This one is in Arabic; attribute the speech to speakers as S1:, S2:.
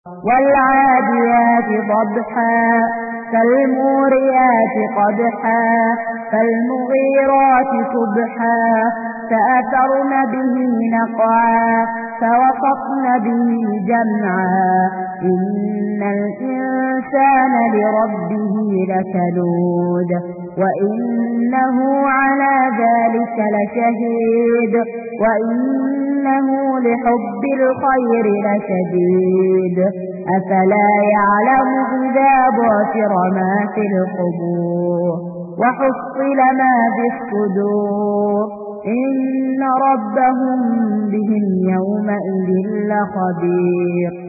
S1: والعاديات ضبحا فالموريات قدحا فالمغيرات صبحا فأثرن به نقعا فوسطن به جمعا إن الإنسان لربه لكنود وإنه على ذلك لشهيد وإنه لحب الخير لشديد أفلا يعلم إذا بعثر ما في القبور وحصل ما في الصدور إن ربهم بهم يومئذ لخبير.